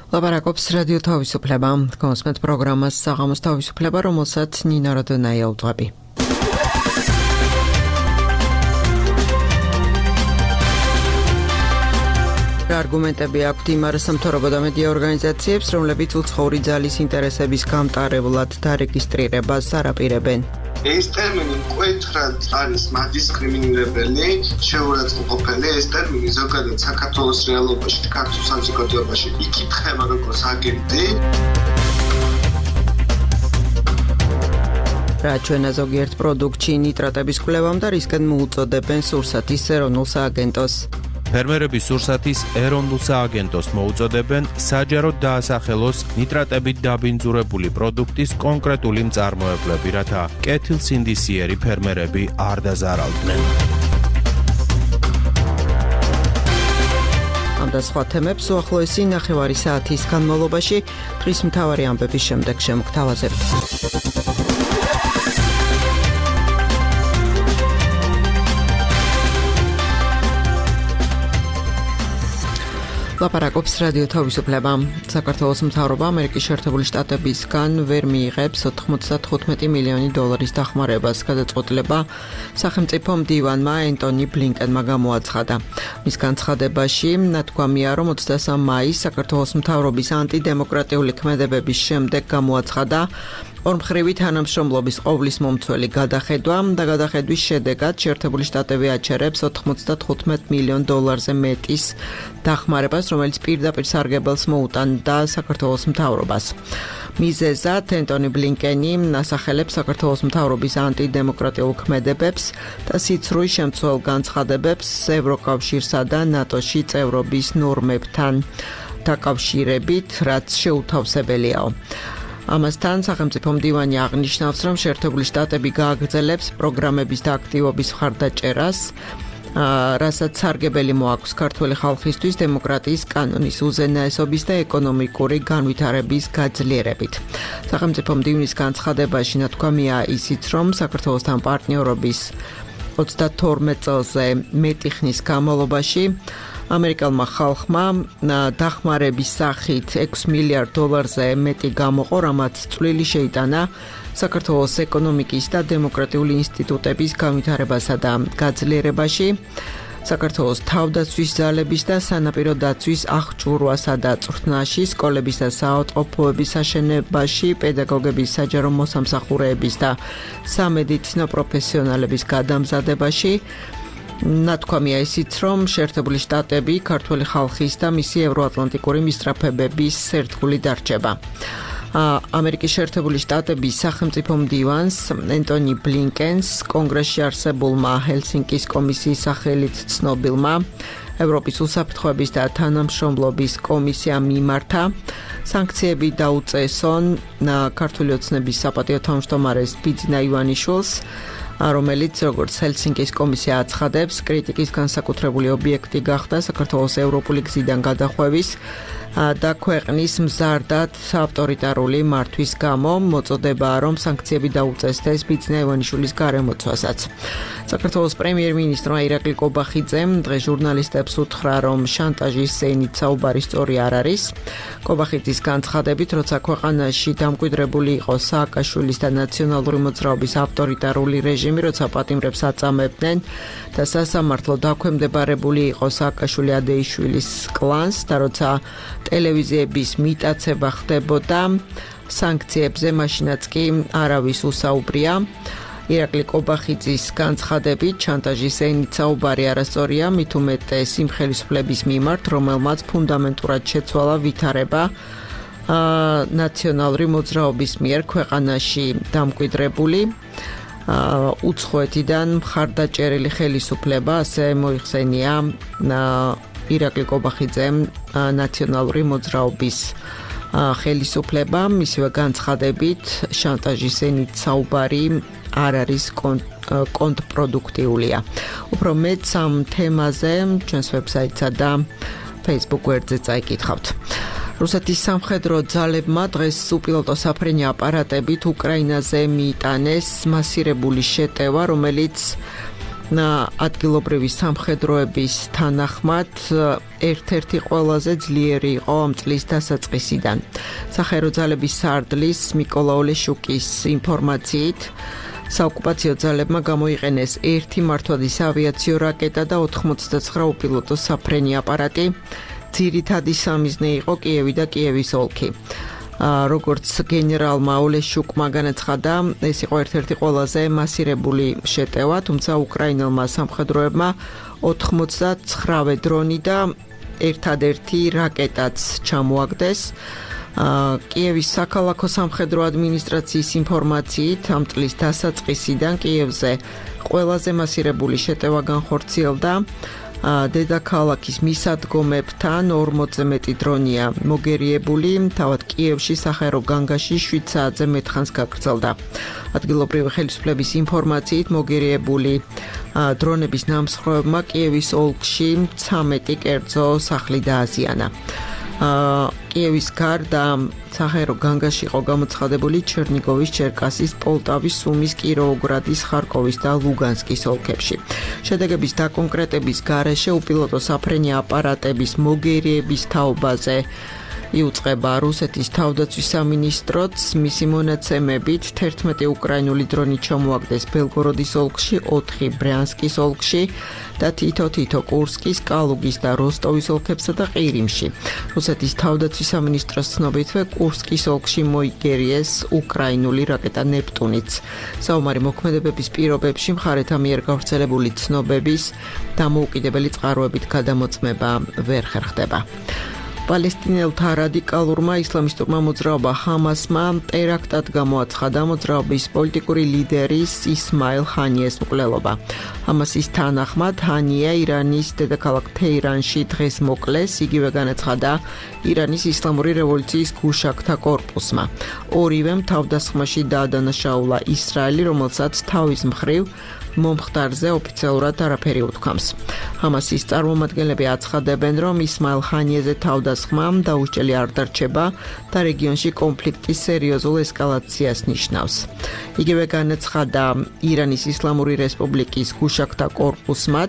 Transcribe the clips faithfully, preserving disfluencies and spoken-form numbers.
ლაპარაკობს რადიო თავისუფლება, კონსმეთ პროგრამას საღამოს თავისუფლება, რომელსაც ნინა როდონაია უძღვები. არგუმენტები აქვთ იმ არასამთავრობო და მედია ორგანიზაციებს, რომლებიც უცხოური ძალის ინტერესების გამტარებლად დარეგისტრირებას არაპირებენ. ეს ტერმინი მკვეთრად არის მადისკრიმინირებელი, შეურაცხმყოფელი. ეს ტერმინი ზოგადად საქართველოს რეალობაში, ქართულ საზოგადოებაში იკითხება როგორც აგენტი. რა ჩვენა ზოგიერთ პროდუქტში ნიტრატების კვლევამ და რისკენ მოუწოდებენ სურსათის ეროვნულ სააგენტოს. ფერმერები სურსათის ეროვნულ სააგენტოს მოუწოდებენ საჯაროდ დაასახელოს ნიტრატებით დაბინძურებული პროდუქტის კონკრეტული მწარმოებლები, რათა კეთილსინდისიერი ფერმერები არ დაზარალდნენ. ამ და სხვა თემებს უახლოესი ნახევარი საათის განმავლობაში დღის მთავარი ამბების შემდეგ შემოგთავაზებთ. ლაპარაკობს რადიო თავისუფლება. საქართველოს მთავრობა ამერიკის შეერთებული შტატებისგან ვერ მიიღებს ოთხმოცდათხუთმეტი მილიონი დოლარის დახმარებას. გადაწყვეტილება სახელმწიფო მდივანმა ენტონი ბლინკენმა გამოაცხადა. მის განცხადებაში ნათქვამია, რომ ოცდასამ მაისს საქართველოს მთავრობის ანტიდემოკრატიული ქმედებების შემდეგ გამოაცხადა ორმხრივი თანამშრომლობის ყოვლის მომცველი გადახედვა და გადახედვის შედეგად შეერთებული შტატები აჩერებს ოთხმოცდათხუთმეტ მილიონ დოლარზე მეტის დახმარებას, რომელიც პირდაპირ სარგებელს მოუტანდა საქართველოს მთავრობას. მიზეზად ენტონი ბლინკენი ასახელებს საქართველოს მთავრობის ანტიდემოკრატიულ ქმედებებს და სიცრუის შემცველ განცხადებებს ევროკავშირსა და ნატოში წევრობის ნორმებთან დაკავშირებით, რაც შეუთავსებელიაო. ამასთან სახელმწიფო მდივანი აღნიშნავს, რომ შეერთებული შტატები გააგრძელებს პროგრამების და აქტივობის მხარდაჭერას, რასაც სარგებელი მოაქვს ქართველი ხალხისთვის დემოკრატიის კანონის უზენაესობის და ეკონომიკური განვითარების გაძლიერებით. სახელმწიფო მდივნის განცხადებაში ნათქვამია ისიც, რომ საქართველოსთან პარტნიორობის ოცდათორმეტ წელზე მეტი ხნის განმავლობაში ამერიკელმა ხალხმა დახმარების სახით ექვს მილიარდ დოლარზე მეტი გამოყო, რამაც წვლილი შეიტანა საქართველოს ეკონომიკის და დემოკრატიული ინსტიტუტების განვითარებასა და გაძლიერებაში, საქართველოს თავდაცვის ძალების და სანაპირო დაცვის აღჭურვასა და წვრთნაში, სკოლების და საავადმყოფოების აშენებაში, პედაგოგების საჯარო მოსამსახურეების და სამედიცინო პროფესიონალების გადამზადებაში. ნათქვამია ისიც, რომ შეერთებული შტატები ქართველი ხალხის და მისი ევროატლანტიკური მისწრაფებების სერთხული დარჩება. ამერიკის შეერთებული შტატების სახელმწიფო მდივანს ენტონი ბლინკენს კონგრესში არსებულმა ჰელსინკის კომისიის სახელით ცნობილმა ევროპის უსაფრთხოების და თანამშრომლობის კომისიამ მიმართა სანქციები დაუწესონ ქართული ოცნების საპატიო თავმჯდომარეს ბიძინა ივანიშვილს, რომელიც როგორც ჰელსინკის კომისია აცხადებს, კრიტიკის განსაკუთრებული ობიექტი გახდა საქართველოს ევროპული გზიდან გადახვევის და ქვეყნის მზარდად ავტორიტარული მართვის გამო. მოწოდებაა, რომ სანქციები დაუწესდეს ბიძინა ივანიშვილის გარემოცვასაც. საქართველოს პრემიერ-მინისტრმა ირაკლი კობახიძემ დღეს ჟურნალისტებს უთხრა, რომ შანტაჟის ზეინით საუბარი სწორი არ არის. კობახიძის განცხადებით, როცა ქვეყანაში დამკვიდრებული იყო სააკაშვილის და ნაციონალური მოძრაობის ავტორიტარული რეჟიმი, როცა პატიმრებს აწამებდნენ და სასამართლო დაქვემდებარებული იყო სააკაშვილი ადეიშვილის კლანს და როცა ტელევიზიების მიტაცება ხდებოდა სანქციებზე, მაშინაც კი არავის უსაუბრია. ირაკლი კობახიძის განცხადებით, შანტაჟის ზეინით საუბარი არასწორია, მით უმეტეს იმ ხელისუფლების მიმართ, რომელმაც ფუნდამენტურად შეცვალა ვითარება ნაციონალური მოძრაობის მიერ ქვეყანაში დამკვიდრებული უცხოეთიდან მხარდაჭერილი ხელისუფლება, ასე მოიხსენია ირაკლი კობახიძემ ნაციონალური მოძრაობის ხელისუფლება. მისივე განცხადებით, შანტაჟის ზეინით საუბარი არ არის კონტრპროდუქტიულია. უფრო მეტს ამ თემაზე ჩვენს ვებსაიტსა და Facebook გვერდზე წაიკითხავთ. რუსეთის სამხედრო ძალებმა დღეს უპილოტო საფრენი აპარატებით უკრაინაზე მიიტანეს მასირებული შეტევა, რომელიც ადგილობრივი სამხედროების თანახმად ერთ-ერთი ყველაზე ძლიერი იყო ამ წლის დასაწყისიდან. სახაერო ძალების სარდლის მიკოლა ოლეშუკის ინფორმაციით საოკუპაციო ძალებმა გამოიყენეს ერთი მართვადის ავიაციო რაკეტა და ოთხმოცდაცხრა უპილოტო საფრენი აპარატი. ძირითადი სამიზნე იყო კიევი და კიევის ოლქი. როგორც გენერალმა ოლეშუკმა განაცხადა, ეს იყო ერთ-ერთი ყველაზე მასირებული შეტევა, თუმცა უკრაინელმა სამხედროებმა ოთხმოცდაცხრა დრონი და ერთადერთი რაკეტაც ჩამოაგდეს. კიევის საქალაქო სამხედრო ადმინისტრაციის ინფორმაციით, ამ წლის დასაწყისიდან კიევზე ყველაზე მასირებული შეტევა განხორციელდა. დედაქალაქის მისადგომებთან ორმოცზე მეტი დრონია მოგერიებული, თავად კიევში სახაერო განგაში შვიდ საათზე მეტ ხანს გაგრძელდა. ადგილობრივი ხელისუფლების ინფორმაციით მოგერიებული დრონების ნამსხვრევებმა კიევის ოლქში ცამეტი კერძო სახლი დააზიანა. კიევის გარდა სახაერო განგაში იყო გამოცხადებული ჩერნიგოვის, ჩერკასის, პოლტავის, სუმის, კიროვოგრადის, ხარკოვის და ლუგანსკის ოლქებში. შედეგების დაკონკრეტების გარეშე უპილოტო საფრენი აპარატების მოგერიების თაობაზე იუწყება რუსეთის თავდაცვის სამინისტროც. მისი მონაცემებით თერთმეტი უკრაინული დრონი ჩამოაგდეს ბელგოროდის ოლქში, ოთხი ბრიანსკის ოლქში და თითო-თითო კურსკის, კალუგის და როსტოვის ოლქებსა და ყირიმში. რუსეთის თავდაცვის სამინისტროს ცნობითვე კურსკის ოლქში მოიგერიეს უკრაინული რაკეტა ნეპტუნიც. საომარი მოქმედებების პირობებში მხარეთა მიერ გავრცელებული ცნობების დამოუკიდებელი წყაროებით გადამოწმება ვერ ხერხდება. პალესტინელთა რადიკალურმა ისლამისტურმა მოძრაობა ჰამასმა ტერაქტად გამოაცხადა მოძრაობის პოლიტიკური ლიდერის ისმაილ ჰანიეს მკვლელობა. ჰამასის თანახმად ჰანია ირანის დედაქალაქ თეირანში დღეს მოკლეს, იგივე განაცხადა ირანის ისლამური რევოლუციის გუშაქთა კორპუსმა. ორივემ თავდასხმაში დაადანაშაულა ისრაელი, რომელსაც თავის მხრივ მომხდარზე ოფიციალურად არაფერი უთქვამს. ჰამასის წარმომადგენლები აცხადებენ, რომ ისმაილ ჰანიეზე თავდასხმა დაუსჯელი არ დარჩება და რეგიონში კონფლიქტის სერიოზულ ესკალაციას ნიშნავს. იგივე განაცხადა ირანის ისლამური რესპუბლიკის გუშაქთა კორპუსმაც,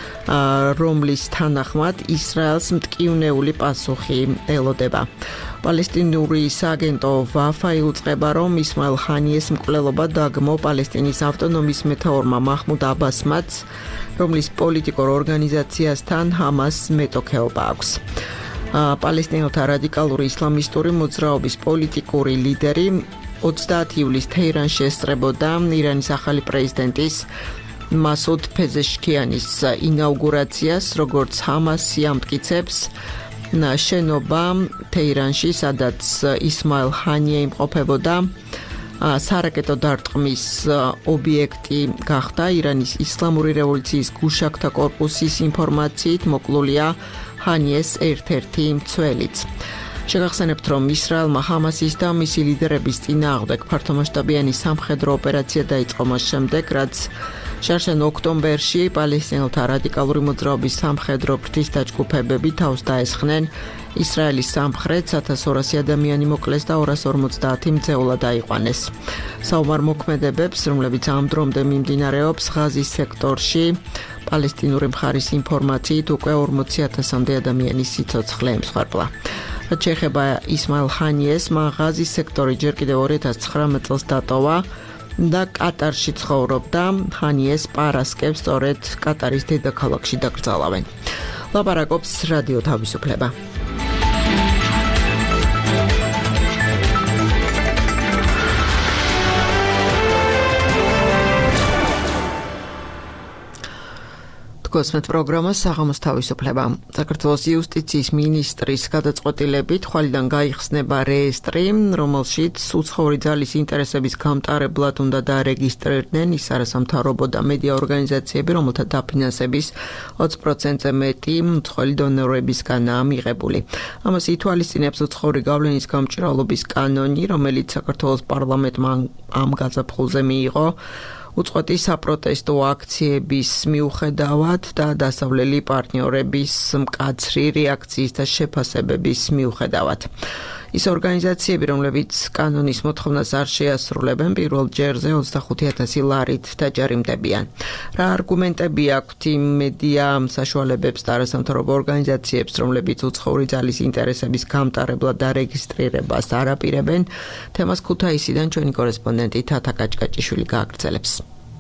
რომლის თანახმად ისრაელს მტკივნეული პასუხი ელოდება. პალესტინური სააგენტო ვაფა იუწყება, რომ ისმაილ ჰანიეს მკვლელობა დაგმო პალესტინის ავტონომიის მეთაურმა მაჰმუდ აბასმაც, რომლის პოლიტიკურ ორგანიზაციასთან ჰამასს მეტოქეობა აქვს. პალესტინელთა რადიკალური ისლამისტური მოძრაობის პოლიტიკური ლიდერი ოცდაათი ივლისს თეირანში ესწრებოდა ირანის ახალი პრეზიდენტის მასუდ ფეზეშქიანის ინაუგურაციას, როგორც ჰამასი ამტკიცებს, შენობა თეირანში, სადაც ისმაილ ჰანია იმყოფებოდა, სარაკეტო დარტყმის ობიექტი გახდა. ირანის ისლამური რევოლუციის გუშაქთა კორპუსის ინფორმაციით მოკლულია ჰანიეს ერთ-ერთი მცველიც. შეგახსენებთ, რომ ისრაელმა ჰამასის და მისი ლიდერების წინააღმდეგ ფართომასშტაბიანი სამხედრო ოპერაცია დაიწყო მას შემდეგ, რაც შარშან ოქტომბერში პალესტინელთა რადიკალური მოძრაობის სამხედრო ფრთისდაჯგუფებები თავს დაესხნენ ისრაელის სამხრეთს, ათას ორასი ადამიანი მოკლეს და ორას ორმოცდაათი მძევლად აიყვანეს. საომარ მოქმედებებს, რომლებიც ამ დრომდე მიმდინარეობს ღაზის სექტორში, პალესტინური მხარის ინფორმაციით უკვე ორმოცი ათასამდე ადამიანის სიცოცხლე ემსხვერპლა. რაც შეეხება ისმაილ ჰანიეს, მან ღაზის სექტორი ჯერ კიდევ ორი ათას ცხრამეტ წელს დატოვა და კატარში ცხოვრობდა. ჰანიეს პარასკევს სწორედ კატარის დედაქალაქში დაკრძალავენ. ლაპარაკობს რადიო თავისუფლება. გოსმეთ პროგრამა საღამოს თავისუფლება. საქართველოს იუსტიციის მინისტრის გადაწყვეტილებით ხვალიდან გაიხსნება რეესტრი, რომელშიც უცხოური ძალის ინტერესების გამტარებლად უნდა დარეგისტრირდნენ ის არასამთავრობო და მედია ორგანიზაციები, რომელთა დაფინანსების ოცი პროცენტზე მეტი უცხოელი დონორებისგანაა მიღებული. ამას ითვალისწინებს უცხოური გავლენის გამჭირვალობის კანონი, რომელიც საქართველოს პარლამენტმა ამ გაზაფხულზე მიიღო. უწყვეტი საპროტესტო აქციების მიუხედავად და დასავლელი პარტნიორების მკაცრი რეაქციის და შეფასებების მიუხედავად. ის ორგანიზაციები, რომლებიც კანონის მოთხოვნას არ შეასრულებენ, პირველ ჯერზე ოცდახუთი ათასი ლარით დაჯარიმდებიან. რა არგუმენტები აქვთ იმ მედია საშუალებებს და არასამთავრობო ორგანიზაციებს, რომლებიც უცხოური ძალის ინტერესების გამტარებლად დარეგისტრირებას არ აპირებენ, თემას ქუთაისიდან ჩვენი კორესპონდენტი თათა კაჭკაჭიშვილი გააგრძელებს.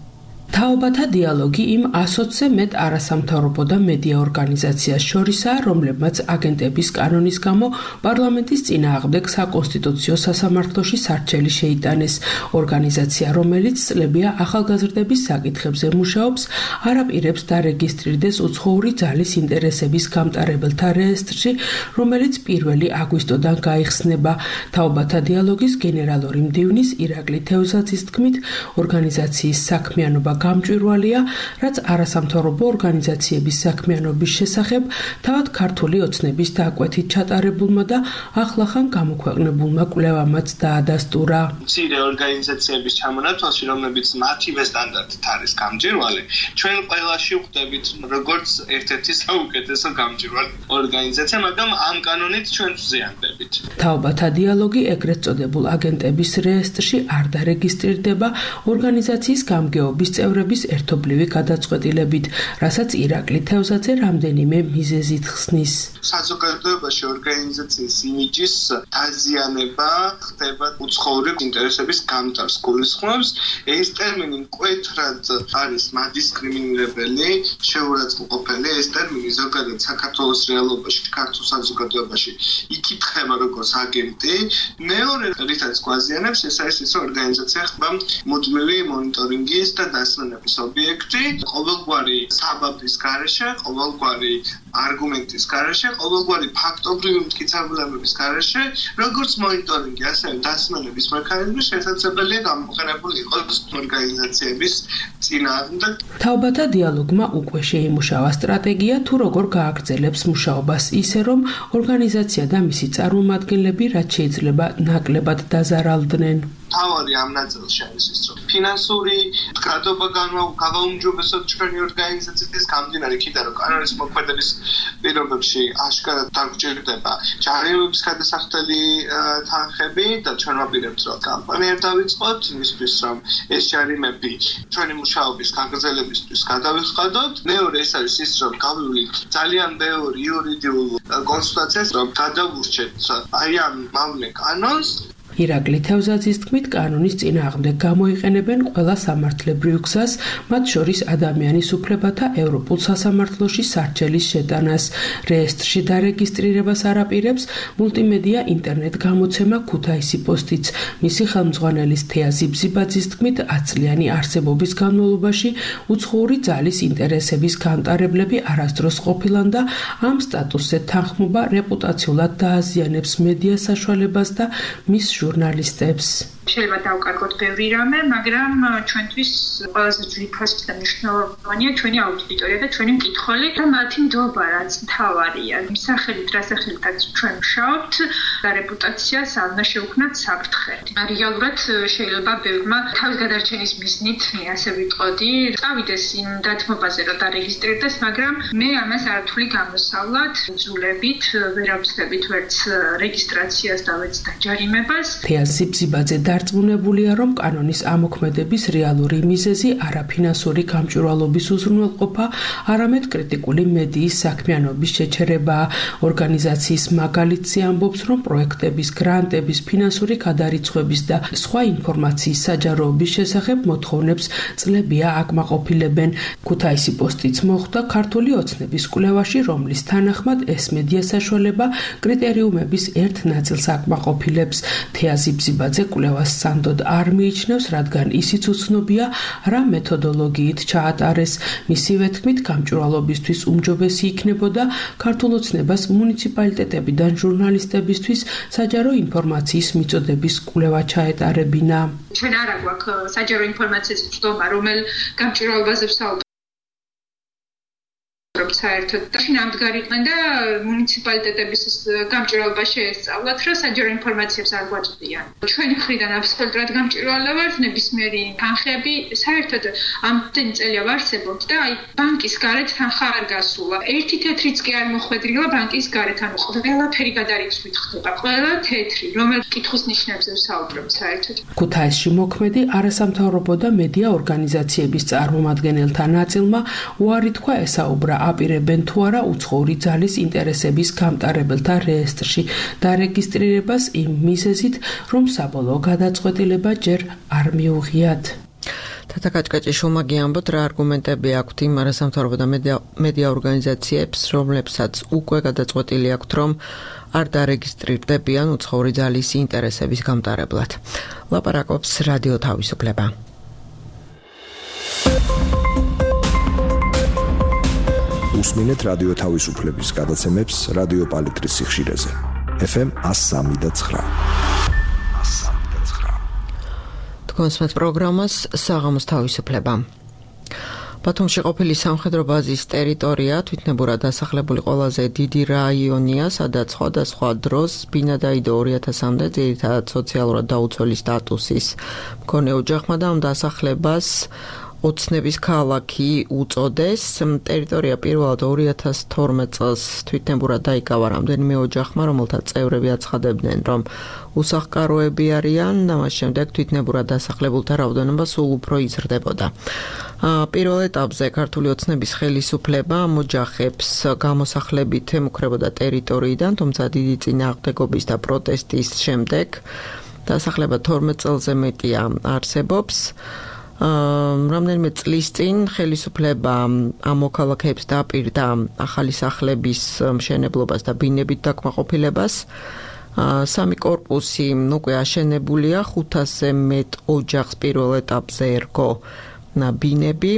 თაობათა დიალოგი იმ ასოცზე მეტ არასამთავრობო და მედია ორგანიზაციას შორისაა, რომლებმაც აგენტების კანონის გამო პარლამენტის წინააღმდეგ საკონსტიტუციო სასამართლოში სარჩელი შეიტანეს. ორგანიზაცია, რომელიც წლებია ახალგაზრდების საკითხებზე მუშაობს, არ აპირებს დარეგისტრირდეს უცხოური ძალის ინტერესების გამტარებელთა რეესტრში, რომელიც პირველი აგვისტოდან გაიხსნება. თაობათა დიალოგის გენერალური მდივნის ირაკლი თევზაძის თქმით, ორგანიზაციის საქმიანობა გამჭვირვალეა, რაც არასამთავრობო ორგანიზაციების საქმიანობის შესახებ თავად ქართული ოცნების დაკვეთით ჩატარებულმა და ახლახან გამოქვეყნებულმა კვლევამაც დაადასტურა. მცირე ორგანიზაციების ჩამონათვალში, რომლებიც მათივე სტანდარტით არის გამჭვირვალე, ჩვენ ყველაში ვხვდებით როგორც ერთ-ერთი საუკეთესო გამჭვირვალე ორგანიზაცია, მაგრამ ამ კანონით ჩვენ ვზიანდებით. თაობათა დიალოგი ეგრეთ წოდებულ აგენტების რეესტრში არ დარეგისტრირდება ორგანიზაციის გამგეობის წევრების ერთობლივი გადაწყვეტილებით, რასაც ირაკლი თევზაძე რამდენიმე მიზეზით ხსნის. საზოგადოებაში ორგანიზაციის იმიჯის დაზიანება ხდება უცხოური ინტერესების გამტარს გულისხმობს. ეს ტერმინი მკვეთრად არის მადისკრიმინირებელი, შეურაცხმყოფელი. ეს ტერმინი ზოგადად საქართველოს რეალობაში, ქართულ საზოგადოებაში იკითხება როგორც აგენტი. მეორე რითაც გვაზიანებს, ეს არის ის ორგანიზაცია ხდება მუდმივი მონიტორინგის და დასვენების ობიექტი, ყოველგვარი საბაბის გარეშე, ყოველგვარი არგუმენტის გარეშე, ყოველგვარი ფაქტობრივი მტკიცებულებების გარეშე, როგორც მონიტორინგი, ასევე დასვენების მექანიზმი შესაძლებელია გამოყენებული იყოს ორგანიზაციების წინააღმდეგ. თაობათა დიალოგმა უკვე შეიმუშავა სტრატეგია, თუ როგორ გააგრძელებს მუშაობას ისე, რომ ორგანიზაცია და მისი წარმომადგენლები რაც შეიძლება ნაკლებად დაზარალდნენ. თავარი ამ ნაწილში არის ის, რომ ფინანსური მდგრადობა გავაუმჯობესოთ ჩვენი ორგანიზაციის გამდინარე იქიდან, რომ კანონის მოქმედების პირობებში აშკარად დაგჭირდება ჯარიმების გადასახდელი თანხები და ჩვენ ვაპირებთ, რომ კამპანია დავიწყოთ იმისთვის, რომ ეს ჯარიმები ჩვენი მუშაობის გაგრძელებისთვის გადავიხადოთ. მეორე ეს არის ის, რომ გავივლით ძალიან ბევრ იურიდიულ კონსულტაციას, რომ გადავურჩეთ აი ამ მავნე კანონს. ირაკლი თევზაძის თქმით, კანონის წინააღმდეგ გამოიყენებენ ყველა სამართლებრივ გზას, მათ შორის ადამიანის უფლებათა ევროპულ სასამართლოში სარჩელის შეტანას. რეესტრში დარეგისტრირებას არ აპირებს მულტიმედია ინტერნეტ გამოცემა ქუთაისი პოსტიც. მისი ხელმძღვანელის თეა ზიბზიბაძის თქმით, ათწლიანი არსებობის განმავლობაში უცხოური ძალის ინტერესების განტარებლები არასდროს ყოფილან და ამ სტატუსზე თანხმობა რეპუტაციულად დააზიანებს მედია საშუალებას და მის ჟურნალისტებს. შეიძლება დავკარგოთ ბევრი რამე, მაგრამ ჩვენთვის ყველაზე ძვირფასი და მნიშვნელოვანია ჩვენი აუდიტორია და ჩვენი მკითხველი და მათი ნდობა, რაც მთავარია. სახელით, რა სახელითაც ჩვენ ვშავთ და რეპუტაციას არ უნდა შევქმნათ საფრთხე. რეალურად შეიძლება ბევრმა თავის გადარჩენის მიზნით, ასე ვიტყოდი, წავიდეს იმ დათმობაზე, რომ დარეგისტრირდეს, მაგრამ მე ამას არათვლი გამოსავლად ძულებით ვერ ავწდებით ვერც რეგისტრაციას და ვერც დაჯარიმებას. თეა ზიბზიბაძე დარწმუნებულია, რომ კანონის ამოქმედების რეალური მიზეზი არაფინანსური გამჭვირვალობის უზრუნველყოფა, არამედ კრიტიკული მედიის საქმიანობის შეჩერებაა. ორგანიზაციის მაგალითზე ამბობს, რომ პროექტების, გრანტების, ფინანსური გადარიცხვების და სხვა ინფორმაციის საჯაროობის შესახებ მოთხოვნებს წლებია აკმაყოფილებენ. ქუთაისი პოსტიც მოხვდა ქართული ოცნების კვლევაში, რომლის თანახმად ეს მედია საშუალება კრიტერიუმების ერთ ნაწილს აკმაყოფილებს. თეა ზიბზიბაძე კვლევას სანდოდ არ მიიჩნევს, რადგან ისიც უცნობია, რა მეთოდოლოგიით ჩაატარეს. მისივე თქმით, გამჭვირვალობისთვის უმჯობესი იქნებოდა ქართულ ოცნებას მუნიციპალიტეტებიდან ჟურნალისტებისთვის საჯარო ინფორმაციის მიწოდების კვლევა ჩაეტარებინა. ჩვენ არ გვაქვს საჯარო ინფორმაციის მწვდომა, რომელ გამჭვირვალობაზე ვსაუბრობთ. ვსაუბრობთ საერთოდ. და ნამდგარიყვნენ და მუნიციპალიტეტების გამჭირვალება შეესწავლათ, რომ საჯარო ინფორმაციებს არ გვაწვდიან. ჩვენი მხრიდან აბსოლუტურად გამჭირვალე ვართ, ნებისმიერი თანხები საერთოდ ამდენი წელია ვარსებობთ და აი ბანკის გარეთ თანხა არ გასულა. ერთი თეთრიც კი არ მოხვედრილა ბანკის გარეთ, ანუ ყველაფერი გადარიცვით ხდება. ყველა თეთრი, რომელ კითხვის ნიშნებზე ვსაუბრობთ საერთოდ. ქუთაისში მოქმედი არასამთავრობო და მედია ორგანიზაციების წარმომადგენელთა ნაწილმა უარი თქვა ესაუბრა აპირებენ თუ არა უცხოური ძალის ინტერესების გამტარებელთა რეესტრში დარეგისტრირებას იმ მიზეზით, რომ საბოლოო გადაწყვეტილება ჯერ არ მიუღიათ. თათა კაჭკაჭიშვილმა გიამბოთ, რა არგუმენტები აქვთ იმ არასამთავრობო და მედია ორგანიზაციებს, რომლებსაც უკვე გადაწყვეტილი აქვთ, რომ არ დარეგისტრირდებიან უცხოური ძალის ინტერესების გამტარებლად. ლაპარაკობს რადიო თავისუფლება. უსმინეთ რადიო თავისუფლების გადაცემებს რადიო პალიტრის სიხშირეზე. ეფ ემ one oh three point nine. თქვენს პროგრამას საღამოს თავისუფლება. ბათუმში ყოფილი სამხედრო ბაზის ტერიტორია თვითნებურად დასახლებული ყველაზე დიდი რაიონია, სადაც სხვადასხვა დროს ბინადაიდო ორი ათასამდე ძირითადად სოციალურად დაუცველი სტატუსის მქონე ოჯახმა და ამ დასახლებას ოცნების ქალაქი უწოდეს. ტერიტორია პირველად ორი ათას თორმეტ წელს თვითნებურად დაიკავა რამდენიმე ოჯახმა, რომელთა წევრები აცხადებდნენ, რომ უსახკაროები არიან, და მას შემდეგ თვითნებურად დასახლებულთა რაოდენობა სულ უფრო იზრდებოდა. პირველ ეტაპზე ქართული ოცნების ხელისუფლება ამ ოჯახებს გამოსახლებით ემუქრებოდა ტერიტორიიდან, თუმცა დიდი წინააღმდეგობის და პროტესტის შემდეგ დასახლება თორმეტ წელზე მეტია არსებობს. რამდენიმე წლის წინ ხელისუფლება ამ მოქალაქეებს დაპირდა ახალი სახლების მშენებლობას და ბინებით დაკმაყოფილებას. სამი კორპუსი უკვე აშენებულია, ხუთასზე მეტ ოჯახს პირველ ეტაპზე ერგო ბინები.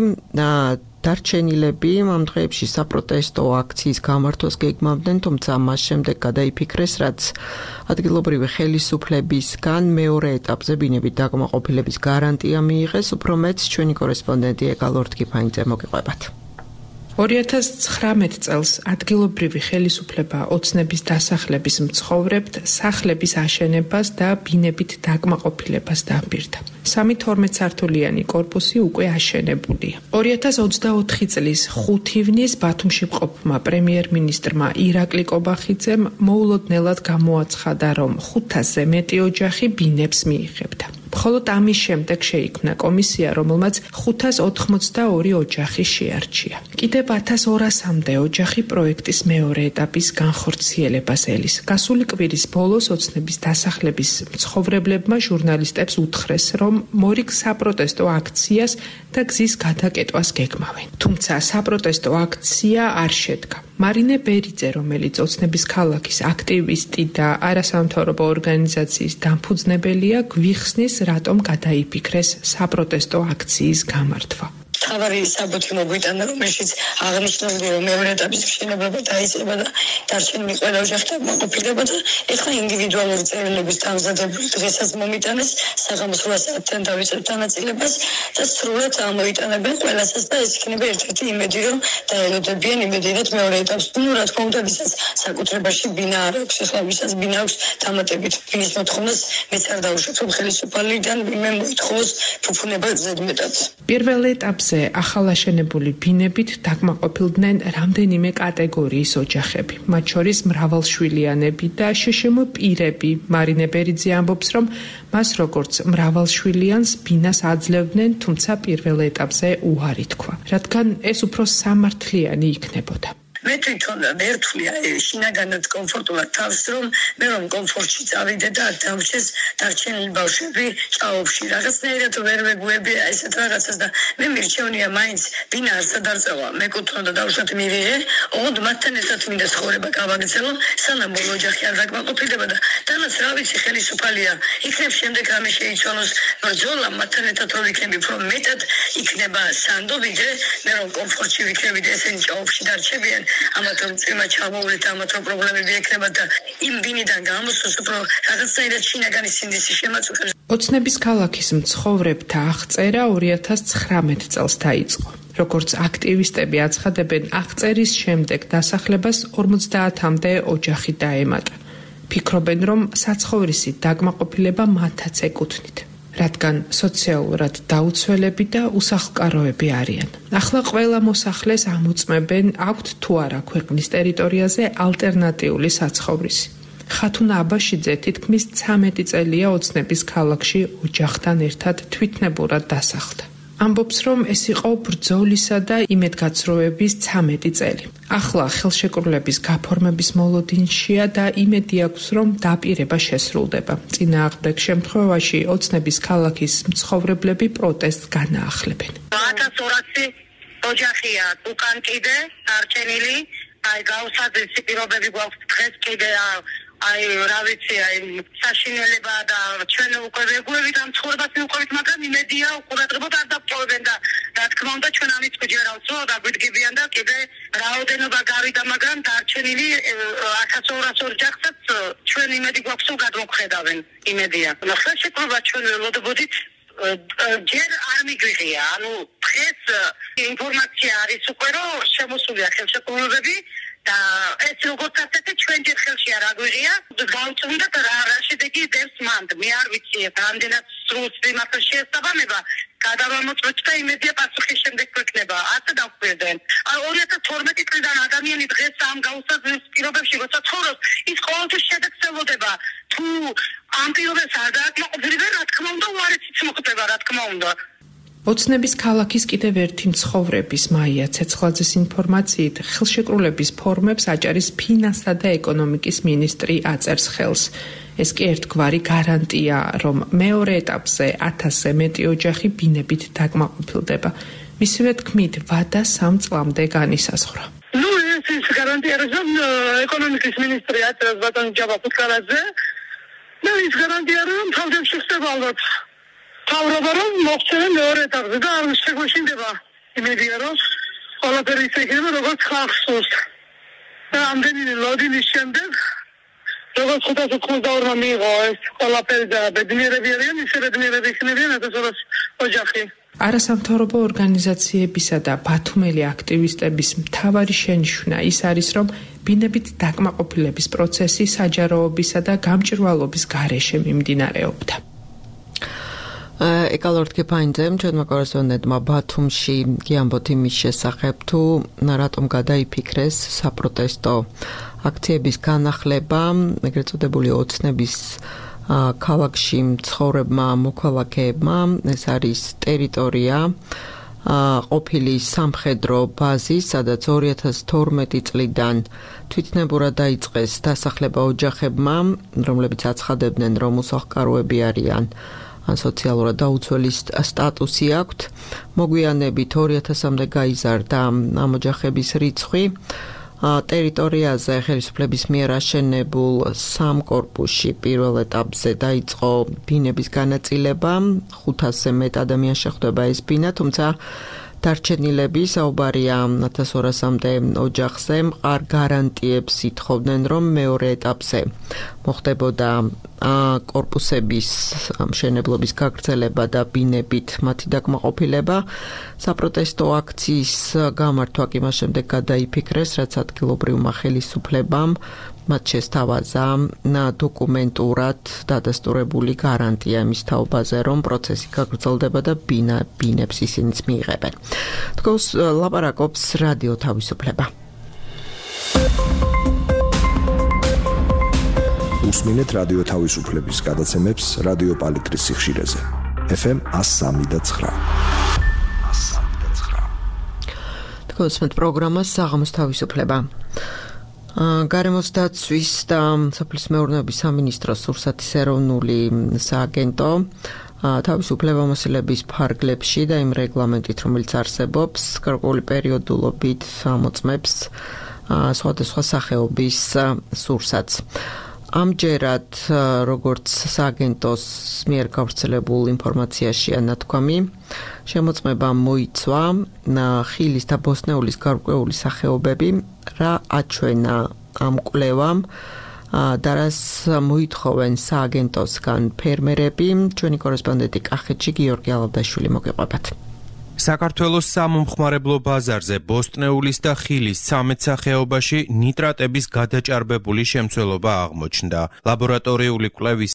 დარჩენილები ამ დღეებში საპროტესტო აქციის გამართვას გეგმავდნენ, თუმცა მას შემდეგ გადაიფიქრეს, რაც ადგილობრივი ხელისუფლებისგან მეორე ეტაპზე ბინებით დაკმაყოფილების გარანტია მიიღეს. უფრო მეც ჩვენი კორესპონდენტი ეკალორთ კიფაინძე მოგიყვებათ. ორი ათას ცხრამეტ წელს ადგილობრივი ხელისუფლება ოცნების დასახლების მცხოვრებთ სახლების აშენებას და ბინებით დაკმაყოფილებას დაპირდა. სამი თორმეტ სართულიანი კორპუსი უკვე აშენებულია. ორი ათას ოცდაოთხი წლის ხუთი ივნის ბათუმში მყოფმა პრემიერ-მინისტრმა ირაკლი კობახიძემ მოულოდნელად გამოაცხადა, რომ ხუთასზე მეტი ოჯახი ბინებს მიიღებდა. მხოლოდ ამის შემდეგ შეიქმნა კომისია, რომელმაც ხუთას ოთხმოცდაორი ოჯახი შეარჩია. კიდევ ათას ორასამდე ოჯახი პროექტის მეორე ეტაპის განხორციელებას ელის. გასული კვირის ბოლოს ოცნების დასახლების მცხოვრებლებმა ჟურნალისტებს უთხრეს, რომ მორიგ საპროტესტო აქციას და გზის გადაკეტვას გეგმავენ. თუმცა საპროტესტო აქცია არ შედგა. მარინე ბერიძე, რომელიც ოცნების ქალაქის აქტივისტი და არასამთავრობო ორგანიზაციის დამფუძნებელია, გვიხსნის, რატომ გადაიფიქრეს საპროტესტო აქციის გამართვა. თავარი საბუთი მოგვიტანა, რომელშიც აღნიშნული, რომ მეორე ეტაპის მშენებლობა დაიწყება და დარჩენილი ყველა ოჯახი დაკმაყოფილება და ეხლა ინდივიდუალური წერილების დამზადებული დღესაც მომიტანეს საღამოს რვა საათიდან დავიწყებთ განაწილებას და სრულად ამოიტანებენ ყველასაც და ეს იქნება ერთ-ერთი იმედი, რომ დაელოდებიან იმედიანად მეორე ეტაპს. ნუ რა თქმა უნდა, ვისაც საკუთრებაში ბინა არ აქვს, ეხლა ვისაც ბინა აქვს დამატებით ბინის მოთხოვნას მეც არ დავუშვებ, რომ ხელისუფლებიდან ვინმე მოითხოვოს ფუფუნება ზედმეტად. პირველ ეტაპზე ახალაშენებული ბინებით დაკმაყოფილდნენ რამდენიმე კატეგორიის ოჯახები, მათ შორის მრავალშვილიანები და შეშემო პირები. მარინე ბერიძე ამბობს, რომ მას როგორც მრავალშვილიანს ბინას აძლევდნენ, თუმცა პირველ ეტაპზე უარი თქვა, რადგან ეს უფრო სამართლიანი იქნებოდა. მე თვითონ ვერთვი შინაგანად კომფორტულად თავს, რომ მე რომ კომფორტში წავიდე და დამრჩეს დარჩენილი ბავშვები ჭაობში. რაღაცნაირად ვერ ვეგუებია ესეთ რაღაცას და მე მირჩევნია მაინც ბინა არ სადარწევა, მეკუთვნოდა დავუშვათ მივიღე, ოღონდ მათთან ერთად მინდა ცხოვრება გავაგრძელო, სანამ ბოლო ოჯახი არ დაკმაყოფილდება და თანაც რა ვიცი ხელისუფალია, იქნებ შემდეგ რამე შეიცვალოს, ბრძოლა მათთან ერთად რო ვიქნები, უფრო მეტად იქნება სანდო, ვიდრე მე რომ კომფორტში ვიქნები და ესენი ჭაობში დარჩებიან. ამათომ წიმა ჩამოვლეთ, ამათომ პრობლემები ექნება და იმ ბინიდან გამოსვლას უფრო რაღაცნაირად შინაგანი სინდისი შემაწუხებს. ოცნების ქალაქის მცხოვრებთა აღწერა ორი ათას ცხრამეტ წელს დაიწყო. როგორც აქტივისტები აცხადებენ, აღწერის შემდეგ დასახლებას ორმოცდაათამდე ოჯახი დაემატა. ფიქრობენ, რომ საცხოვრისი დაკმაყოფილება მათაც ეკუთვნით, რადგან სოციალურად დაუცველები და უსახლკაროები არიან. ახლა ყველა მოსახლეს ამოწმებენ, აქვთ თუ არა ქვეყნის ტერიტორიაზე ალტერნატიული საცხოვრისი. ხათუნა აბაშიძე თითქმის ცამეტი წელია ოცნების ქალაქში ოჯახთან ერთად თვითნებურად დასახლდა. ამბობს, რომ ეს იყო ბრძოლისა და იმედგაცრუების ცამეტი წელი. ახლა ხელშეკრულების გაფორმების მოლოდინშია და იმედი აქვს, რომ დაპირება შესრულდება. წინააღმდეგ შემთხვევაში ოცნების ქალაქის მცხოვრებლები პროტესტს განაახლებენ. ათას ორასი ოჯახია უკან კიდე დარჩენილი, აი გაუსაძლებელი პირობები გვაქვს დღეს კიდე აი რა ვიცი, აი საშინელება და ჩვენ უკვე ვეგუებით ამ ცხოვრებას მივყვებით, მაგრამ იმედია უყურადღებოდ არ დაგწოვებენ და რა თქმა უნდა ჩვენ ამით გვიჯერავს, რომ დაგვიდგებიან და კიდე რაოდენობა გავიდა, მაგრამ დარჩენილი ათას ორასი ოჯახსაც ჩვენ იმედი გვაქვს, რომ გადმოგხედავენ, იმედია. ხელშეკრულება ჩვენ ველოდებოდით ჯერ არ მიგვიღია, ანუ დღეს ინფორმაცია არის უკვე, რომ შემოსულია ხელშეკრულებები და ეს როგორც ასეთი ჩვენ ჯერ ხელში არ აგვიღია, გავწუნდათ რა რა შედეგი დევს მანდ. მე არ ვიცი, რამდენად სრულს იმას შეესაბამება, გადავამოწმეთ და იმედია პასუხის შემდეგ გვექნება. ასე დავხვედენ. აი ორი ათას თორმეტი წლიდან ადამიანი დღეს ამ გაუსაძლებელ პირობებში როცა ცხოვრობს, ის ყოველთვის შედეგს ელოდება. თუ ამ პირობებს არ დააკმაყოფილებენ, რა თქმა უნდა, უარესიც მოხდება, რა თქმა უნდა. ოცნების ქალაქის კიდევ ერთი მცხოვრების მაია ცეცხლაძის ინფორმაციით, ხელშეკრულების ფორმებს აჭარის ფინანსთა და ეკონომიკის მინისტრი აწერს ხელს. ეს კი ერთგვარი გარანტია, რომ მეორე ეტაპზე ათასზე მეტი ოჯახი ბინებით დაკმაყოფილდება. მისივე თქმით, ვადა სამ წლამდე განისაზღვრა. ნუ ეს ის გარანტია, რომ ეკონომიკის მინისტრი აწერს ბატონ ჯაბა ფუტკარაძე და ის გარანტია, რომ თავდაცვის ხდება ალბათ. თავრობა რომ მოხდება მეორე ეტაპზე და არ შეგვეშინდება იმედია რომ ყველაფერი ისე იქნება როგორც ხალხს სურს და ამდენი ლოდინის შემდეგ როგორც ხუთას ოცდაორმა მიიღო ეს ყველაფერი და ბედნიერები არიან ისე ბედნიერები იქნებიან ათას ორასი ოჯახი. არასამთავრობო ორგანიზაციებისა და ბათუმელი აქტივისტების მთავარი შენიშვნა ის არის, რომ ბინებით დაკმაყოფილების პროცესი საჯაროობისა და გამჭვირვალობის გარეშე მიმდინარეობდა. ეკალორდ კეპაინძემ ჩვენმა კორესპონდენტმა ბათუმში გიამბოთ იმის შესახებ, თუ რატომ გადაიფიქრეს საპროტესტო აქციების განახლება, ეგრეთ წოდებული ოცნების ქალაქში მცხოვრებმა მოქალაქეებმა. ეს არის ტერიტორია ყოფილი სამხედრო ბაზი, სადაც ორი ათას თორმეტი წლიდან თვითნებურად დაიწყეს დასახლება ოჯახებმა, რომლებიც აცხადებდნენ, რომ უსახლკაროები არიან. ან სოციალურად დაუცველი სტატუსი აქვთ. მოგვიანებით ორი ათასამდე გაიზარდა ამ ოჯახების რიცხვი. ტერიტორიაზე ხელისუფლების მიერ აშენებულ სამ კორპუსში პირველ ეტაპზე დაიწყო ბინების განაწილება. ხუთასზე მეტ ადამიანს შეხვდება ეს ბინა, თუმცა დარჩენილები საუბარია ათას ორასამდე ოჯახზე მყარ გარანტიებს ითხოვდნენ, რომ მეორე ეტაპზე მოხდებოდა კორპუსების მშენებლობის გაგრძელება და ბინებით მათი დაკმაყოფილება. საპროტესტო აქციის გამართვა კი მას შემდეგ გადაიფიქრეს, რაც ადგილობრივმა ხელისუფლებამ მათ შესთავაზა დოკუმენტურად დადასტურებული გარანტია იმის თაობაზე, რომ პროცესი გაგრძელდება და ბინა ბინებს ისინიც მიიღებენ. თქოს ლაპარაკობს რადიო თავისუფლება. უსმინეთ რადიო თავისუფლების გადაცემებს რადიო პალიტრის სიხშირეზე. ეფ ემ one oh three და nine. თქოს მე პროგრამა საღამოს თავისუფლება. გარემოს დაცვის და სოფლის მეურნეობის სამინისტროს სურსათის ეროვნული სააგენტო თავისუფლება მოსილების ფარგლებში და იმ რეგლამენტით, რომელიც არსებობს, გარკვეული პერიოდულობით ამოწმებს სხვადასხვა სახეობის სურსათს. ამჯერად, როგორც სააგენტოს მიერ გავრცელებულ ინფორმაციაშია ნათქვამი, შემოწმება მოიცვა ხილის და ბოსტნეულის გარკვეული სახეობები, რა აჩვენა ამ კვლევამ და რას მოითხოვენ სააგენტოსგან ფერმერები. ჩვენი კორესპონდენტი კახეთში გიორგი ალავდაშვილი მოგეყვებათ. საქართველოს სამომხმარებლო ბაზარზე ბოსტნეულის და ხილის ცამეტ სახეობაში ნიტრატების გადაჭარბებული შემცველობა აღმოჩნდა. ლაბორატორიული კვლევის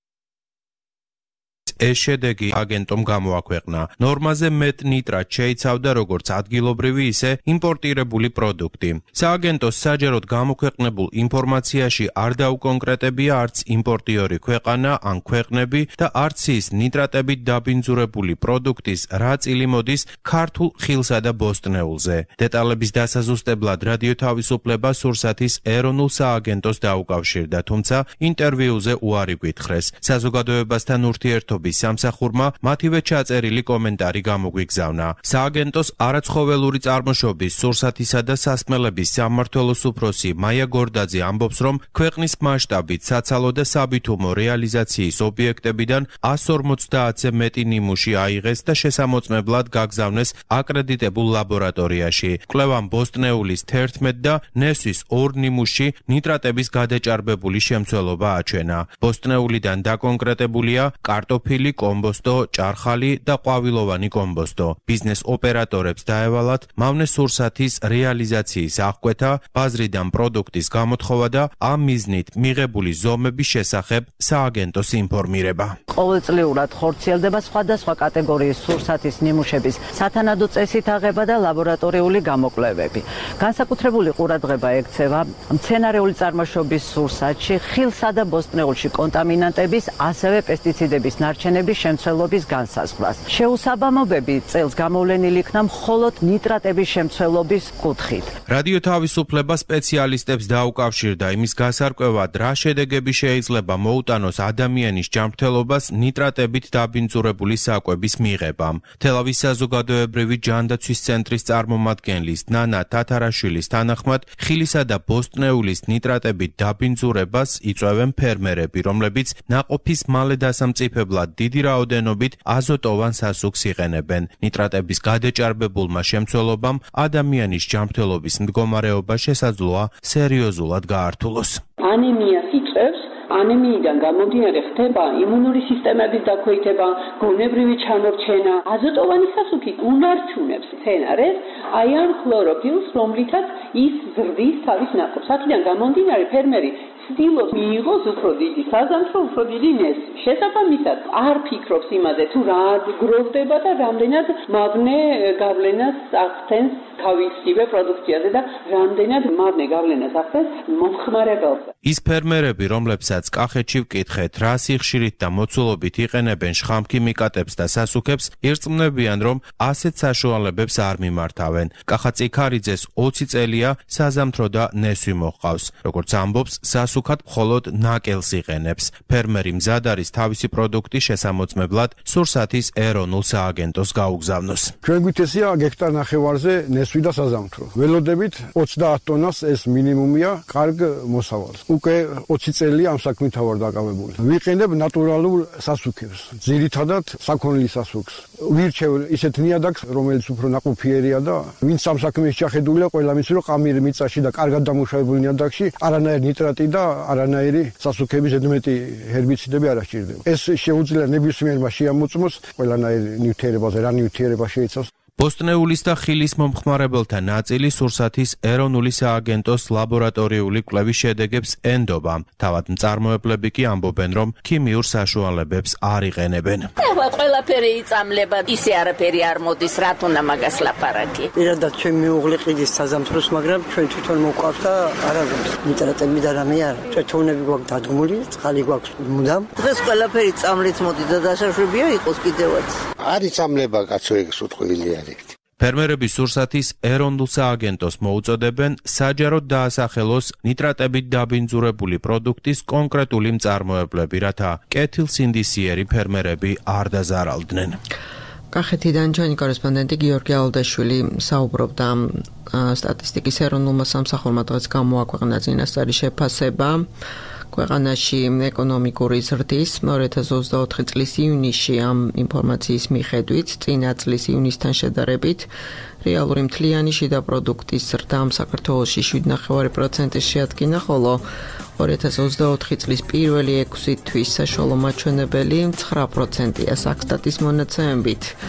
ეს შედეგი აგენტომ გამოაქვეყნა. ნორმაზე მეტ ნიტრატ შეიცავდა როგორც ადგილობრივი, ისე იმპორტირებული პროდუქტი. სააგენტოს საჯაროდ გამოქვეყნებულ ინფორმაციაში არ დაუკონკრეტებია არც იმპორტიორი ქვეყანა ან ქვეყნები და არც ის ნიტრატებით დაბინძურებული პროდუქტის რა წილი მოდის ქართულ ხილსა და ბოსტნეულზე. დეტალების დასაზუსტებლად რადიო თავისუფლება სურსათის ეროვნულ სააგენტოს დაუკავშირდა, თუმცა ინტერვიუზე უარი გვითხრეს. საზოგადოებასთან ურთიერთობის სამსახურმა მათივე ჩაწერილი კომენტარი გამოგვიგზავნა. სააგენტოს არაცხოველური წარმოშობის სურსათისა და სასმელების სამმართველოს უფროსი მაია გორდაძე ამბობს, რომ ქვეყნის მასშტაბით საცალო და საბითუმო რეალიზაციის ობიექტებიდან εκατს ორმოცდაათზე მეტი ნიმუში აიღეს და შესამოწმებლად გაგზავნეს აკრედიტებულ ლაბორატორიაში. კვლევამ ბოსტნეულის თერთმეტ და ნესვის ორ ნიმუში ნიტრატების გადაჭარბებული შემცველობა აჩვენა. ბოსტნეულიდან დაკონკრეტებულია კარტოფილი, კომბოსტო, ჭარხალი და ყვავილოვანი კომბოსტო. ბიზნეს ოპერატორებს დაევალათ მავნე სურსათის რეალიზაციის აღკვეთა, ბაზრიდან პროდუქტის გამოთხოვა და ამ მიზნით მიღებული ზომების შესახებ სააგენტოს ინფორმირება. ყოველწლიურად ხორციელდება სხვადასხვა კატეგორიის სურსათის ნიმუშების სათანადო წესით აღება და ლაბორატორიული გამოკვლევები. განსაკუთრებული ყურადღება ექცევა მცენარეული წარმოშობის სურსათში, ხილსა და ბოსტნეულში კონტამინანტების, ასევე პესტიციდების ნარჩენების შემცველობის განსაზღვრას. შეუსაბამობები წელს გამოვლენილი იქნა მხოლოდ ნიტრატების შემცველობის კუთხით. რადიო თავისუფლება სპეციალისტებს დაუკავშირდა იმის გასარკვევად, რა შედეგები შეიძლება მოუტანოს ადამიანის ჯანმრთელობას ნიტრატებით დაბინძურებული საკვების მიღებამ. თელავის საზოგადოებრივი ჯანდაცვის ცენტრის წარმომადგენლის ნანა თათარაშვილის თანახმად, ხილისა და ბოსტნეულის ნიტრატებით დაბინძურებას იწვევენ ფერმერები, რომლებიც ნაყოფის მალე დასამწიფებლად დიდი რაოდენობით აზოტოვან სასუქს იყენებენ. ნიტრატების გადაჭარბებულმა შემცველობამ ადამიანის ჯანმრთელობის მდგომარეობა შესაძლოა სერიოზულად გაართულოს. ანემიას იწვევს. ანემიიდან გამომდინარე ხდება იმუნური სისტემების დაქვეითება, გონებრივი ჩამორჩენა. აზოტოვანი სასუქი უნარჩუნებს მცენარეს აი ამ ქლოროფილს, რომლითაც ის ზრდის თავის ნაყოფს. აქედან გამომდინარე ფერმერი ცდილობს მიიღოს უფრო დიდი საზამთრო, უფრო დიდი ნესი. შესაბამისად, არ ფიქრობს იმაზე, თუ რა გროვდება და რამდენად მავნე გავლენას ახდენს თავისივე პროდუქციაზე და რამდენად მავნე გავლენას ახდენს მომხმარებელზე. ის ფერმერები, რომლებსაც კახეთში ვკითხეთ, რა სიხშირით და მოცულობით იყენებენ შხამქიმიკატებს და სასუქებს, ირწმუნებიან, რომ ასეთ საშუალებებს არ მიმართავენ. კახა-წიქარიძეს ოცი წელია საზამთრო და ნესვი მოჰყავს. როგორც ამბობს, სასუქად მხოლოდ ნაკელს იყენებს. ფერმერი მზად არის თავისი პროდუქტი შესამოწმებლად სურსათის ეროვნულ სააგენტოს გაუგზავნოს. ჩვენ გვითესია გექტარ ნახევარზე ნესვი და საზამთრო. ველოდებით ოცდაათ ტონას ეს მინიმუმია კარგ მოსავალს. უკვე ოცი წელია ამ საქმით ვარ დაკავებული. ვიყენებ ნატურალურ სასუქებს, ძირითადად საქონლის სასუქს. ვირჩევ ისეთ ნიადაგს, რომელიც უფრო ნაყოფიერია და ვინც ამ საქმეში შეხედულია, ყველა მის რომ ყამირი მიწაში და კარგად დამუშავებული ნიადაგში არანაირი ნიტრატი და არანაირი სასუქების ზედმეტი ჰერბიციდები არ ასჭირდება. ეს შეუძლია ნებისმიერმა შეამოწმოს ყველანაირი ნივთიერებაზე, რა ნივთიერება შეიცავს. ბოსტნეულის და ხილის მომხმარებელთა ნაწილი სურსათის ეროვნული სააგენტოს ლაბორატორიული კვლევის შედეგებს ენდობა. თავად მწარმოებლები კი ამბობენ, რომ ქიმიურ საშუალებებს არ იყენებენ. ყველაფერი იწამლება, ისე არაფერი არ მოდის, რათ უნდა მაგას ლაპარაკი. პირადად ჩემი მეუღლე ყიდის საზამთროს, მაგრამ ჩვენ თვითონ მოვყავთ და არ აღებს. ნიტრატები და რამე არა. წვეთოვნები გვაქვს დადგმული, წყალი გვაქვს მუდამ. დღეს ყველაფერი წამლით მოდის და დაშაშვებია იყოს კიდევაც. არ იწამლება კაცო ეგ სუტყვილია. ფერმერები სურსათის ეროვნულ სააგენტოს მოუწოდებენ საჯაროდ დაასახელოს ნიტრატებით დაბინძურებული პროდუქტის კონკრეტული მწარმოებლები, რათა კეთილსინდისიერი ფერმერები არ დაზარალდნენ. კახეთიდან ჩვენი კორესპონდენტი გიორგი ალდაშვილი საუბრობდა სტატისტიკის ეროვნულმა სამსახურმა დღეს გამოაქვეყნა წინასწარი შეფასება. ქვეყანაში ეკონომიკური ზრდის ორი ათას ოცდაოთხი წლის ივნისში ამ ინფორმაციის მიხედვით წინა წლის ივნისთან შედარებით რეალური მთლიანი შიდა პროდუქტის ზრდამ საქართველოში შვიდ ნახევარი პროცენტი შეადგინა, ხოლო ორი ათას ოცდაოთხი წლის პირველი ექვსი თვის საშუალო მაჩვენებელი ცხრა პროცენტია საქსტატის მონაცემებით.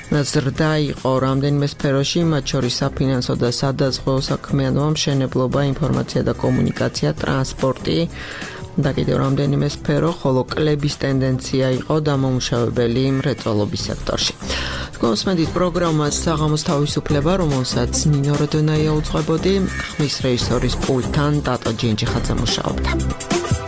ზრდა იყო რამდენიმე სფეროში, მათ შორის საფინანსო და სადაზღვეო საქმიანობა, მშენებლობა, ინფორმაცია და კომუნიკაცია, ტრანსპორტი და კიდევ რამდენიმე სფერო, ხოლო კლების ტენდენცია იყო დამომუშავებელი მრეწველობის სექტორში. Თქვენს პროგრამას საღამოს თავისუფლება, რომელსაც ნინო როდონაია უძღვებოდი, ხმის რეჟისორის პულტთან ტატო ჯინჯიხაძე მუშაობდა.